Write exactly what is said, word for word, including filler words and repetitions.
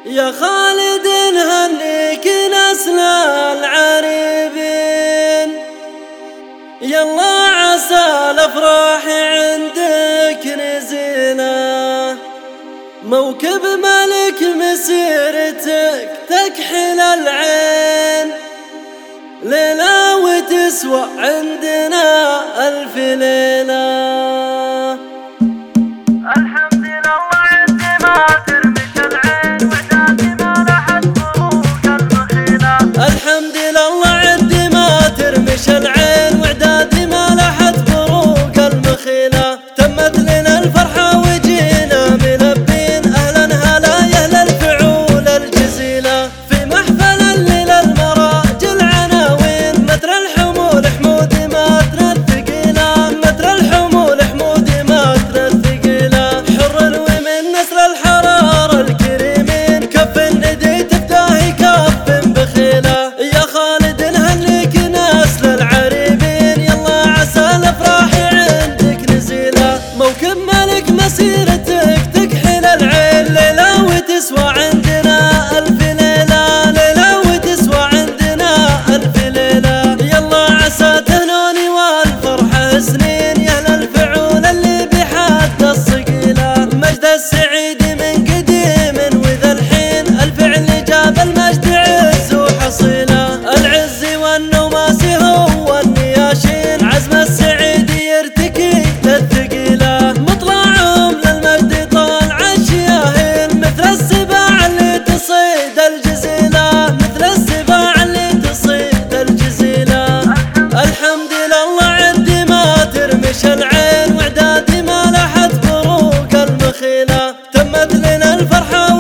يا خالد هنيك نسل العريبين، يلا عسى الافراح عندك نزينه، موكب ملك مسيرتك تكحل العين، ليلة وتسوى عندنا ألف ليلة. الحمد لله عد ما ترمش العين وعداد ما لحت فروق المخيلة، تمت لنا الفرحة وجينا ملبين أهلا هلا يا أهل الفعول الجزيلة، في محفل الليلة المراجل عناوين، متر الحمول حمود متر الثقيلة، متر الحمول حمود متر الثقيلة، حر ومن نسل الحرار الكريمين، كف الندي تفتاهي كف بخيلة. يا خالد هنيك نسل العريبين، يلا عسى الافراح عندك نزيلة، موكب ملك مسيرتك تكحل العين، ليلة وتسوى عندنا ألف ليلة، ليلة وتسوى عندنا ألف ليلة. يلا عسى تهنوني والفرحة سنين، يا أهل الفعول اللي بحد الصقيلة، مجد السعيد من قديم وذا الحين، الفعل جاب المجد عز وحصيلة، العز والنوماسي هو النياشين، عزم السعيد يرتكي للثقيلة، مطلعهم للمجد طالع الشياهين، مثل السباع اللي تصيد الجزيلة، مثل السباع اللي تصيد الجزيلة. الحمد لله عد ما ترمش العين وعداد ما لحت فروق المخيلة، تمت لنا الفرحة